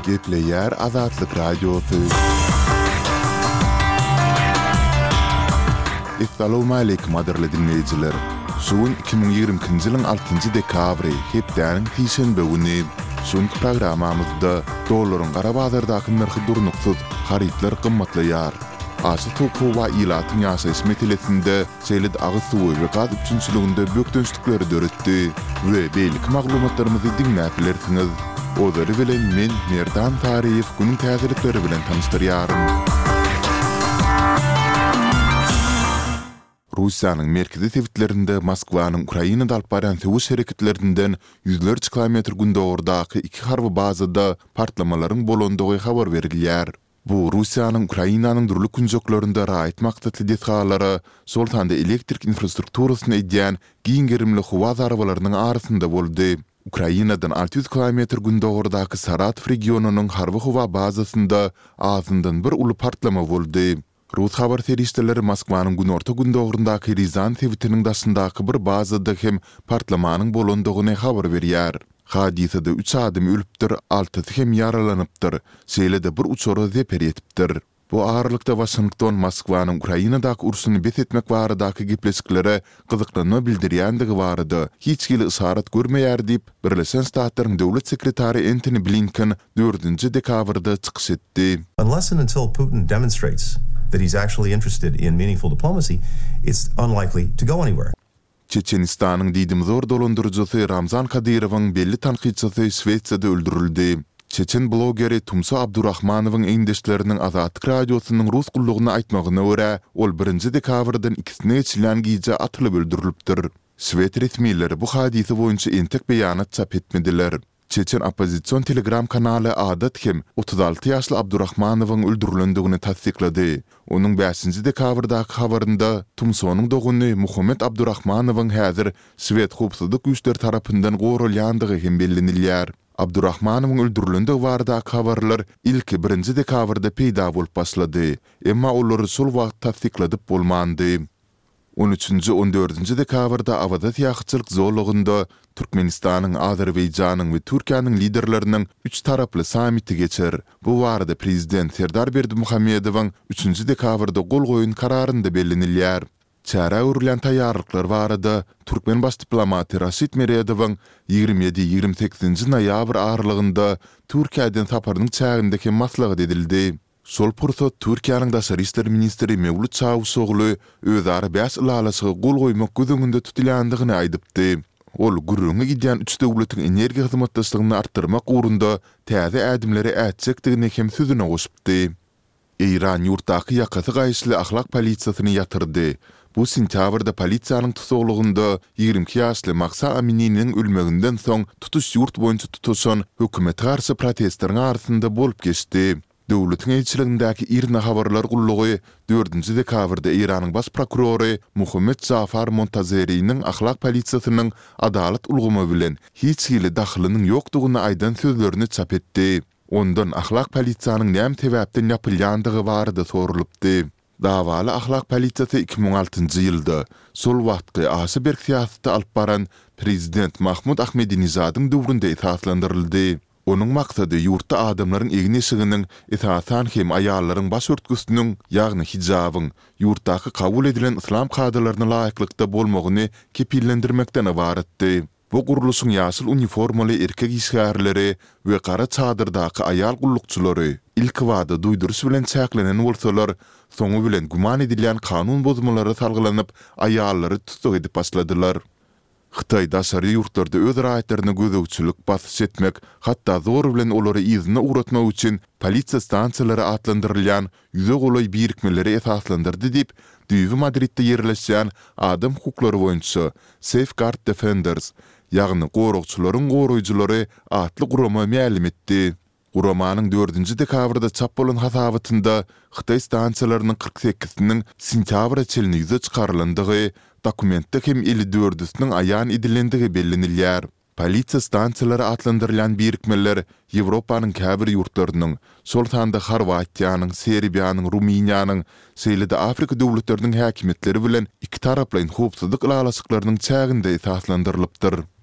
Gepleyer Azatlık Radyosu. Assalamu alaykum adirli dinleyijiler. Şuun 2022-nji ýylyň 6-njy dekabry, hepdäniň Tişenbe güni. Şuňky programamyzda dollaryň gara bazardaky narhy durnuksuz, haritler gymmatlaýar. Aşy topu we ilatyň ýaşaýyş meselesinde seýled agy suwy we gaz üçinçiliginde bökdünçlikleri döretdi we beýlik maglumatlarymyzy dinläplersiňiz. Odary bilen men Merdan Tariýew günüň täzelikleri bilen tanıştyrýarym. Russiýanyň merkezi tewitlerinde Moskwanyň Ukrainada alyp baran töwüş hereketlerinden ýüzlerce kilometr gündogordaky iki harby bazada partlamalaryň bolandygy habar berilýär. Bu Russiýanyň Ukrainanyň durluk günjoklarynda raýat maksatly dethallara, şoltanda elektrik infrastrukturasyny edýän giňgerimli howa zarabalarynyň arasynda boldy. Ukrainadan 600 kilometr gündogordaky Saratow regionunyň harby howa bazasynda azyndan bir uly partlama boldy. Rus habar terişdeleri Moskwanyň günorta gündogorundaky Rizan tewitiniň daşyndaky bir bazada hem partlamanyň bolandygyny habar berýär. Hadisede 3 adam ölüpdir, 6 hem yaralanypdyr. Şeýle-de bir uçora zeper etipdir. Bu ağırlykda Washington Moskwanyň Ukrainadaky ursuny bet etmek baradaky gepleşiklere gyzyklygyny bildirýändigi barada hiç gili isarat görmeýär diýip Birleşen Ştatlaryň döwlet sekretary Antony Blinken 4-nji dekabrda çykyş etdi. Unless and until Putin demonstrates that he's actually interested in meaningful diplomacy, it's unlikely to go anywhere. Çeçenistanyň diýdim zor dolandyrjysy Ramzan Kadyrowyň belli tanqidçisi Şweýçiýada öldürildi. Çeçen blogeri Tumsa Abdurrahmanowyň eýindeşleriniň Azatlyk radiosynyň rus gullugyny aýtmagyna görä, ol 1-nji dekabrdan 2-sine geçilen giýje atylyp öldürilipdir. Şweýç resmiýetleri bu hadisy boýunça entek beýanat çap etmediler. Çeçen opozisiýon telegram kanaly Adat hem 36 ýaşly Abdurrahmanowyň öldürilendigini tasdiklady. Onuň 5-nji dekabrdaky habarynda Tumsonyň doguny Muhammed Abdurrahmanowyň häzir Şweýç howpsuzlyk güýçleri tarapyndan gorulýandygy hem bellenilýär. Abdurrahmanowyň öldürilendigi baradaky habarlar ilki 1-nji dekabrda peýda bolup başlady, emma olary şol wagt tasdikladyp bolmandy. 13-nji 14-nji dekabrda Awadat ýagtyçylyk zorlugynda Türkmenistanyň, Azerbaýjanyň we Türkiýanyň liderleriniň 3 taraply samiti geçer. Bu barada prezident Serdar Berdimuhammedowyň 3-nji dekabrda gol goýun kararynda bellenilýär. Çara öwrülen taýýarlyklar barada Türkmen baş diplomaty Raşid Meredowyň 27-28-nji noýabr aralygynda Türkiýeden saparynyň çägindäki maslahat edildi. Şol pursat Türkiýanyň daşary işler ministri Mevlut Çavuşoglu özara 5 ilalasy gol goýmak gözüňinde tutulýandygyny aýdypdy. Ol gurrungy gidýän 3 döwletiň energiýa hyzmatdaşlygyny artdyrmak ugrunda täze ädimleri ätjekdigini hem sözüne goşupdy. İran ýurtdaky ýakasy gaýşly ahlak polisiýasyny ýatyrdy. Bu sentýabrda polisiýanyň tutuklugynda 22 ýaşly Mahsa Amini'niň ölmeginden soň tutuş ýurt boýunça tutuşan hökümete garşy protestlaryň arasynda bolup geçdi. Döwletiň elçiligindäki irna habarlar gullugy 4-nji dekabrda Iranyň baş prokurory Muhammed Zafar Montazeri'niň ahlak polisiýasynyň adalet ulgumy bilen hiç hili daxlynyň ýokdugyny aýdan sözlerini çap etdi. Ondan ahlak polisiýanyň näme sebäpden ýapylýandygy barada sorulypdy. Dawaly ahlak polisiýasy 2006-njy ýylda sol wagtky Aşyberg siýasaty alyp baran prezident Mahmud Ahmedinijadyň döwründe esaslandyryldy. Onuň maksady ýurtda adamlaryň egni şygynyň esasan hem aýallaryň baş örtgüsiniň, ýagny hijabyň, ýurtdaky kabul edilen islam kadrlaryna laýyklykda bolmagyny kepillendirmekden ibaretdi. Bu guruluşyň ýaşyl uniformaly erkek işgärleri we gara çadyrdaky aýal gullukçylary ilk wada duýduruş bilen çäklenen bolsalar, soňu bilen guman edilýän kanun bozmalary salgylanyp aýallary tutuk edip başladylar. Xitay daşary ýurtlarda öz raýatlaryna gözegçilik basyş etmek, hatda zor bilen olary izine uğratmak üçin polisiýa stansiýalary atlandyrylýan ýüze golay birikmeleri esaslandyrdy diýip Düýbi Madridde ýerleşýän adam hukuklary boýunça Safeguard Defenders, ýagny gorukçylaryň goruýjulary atly gurama mälim etdi. Guramanyň 4-nji dekabrda çap bolan hasabatynda Xitay stansiýalarynyň 48-siniň sentýabr çelini ýüze çykarylandygy, dokumentde hem 54-üsiniň aýan edilendigi bellenilýär. Polisiýa stansiýalary atlandyrılan birikmeler Ýewropanyň käbir ýurtlarynyň, şoltanda Horwatiýanyň, Serbiýanyň, Ruminiýanyň, şeýle-de Afrika döwletleriniň häkimetleri bilen iki taraplyň howpsuzlyk ilalaşyklarynyň çäginde esaslandyrlypdyr.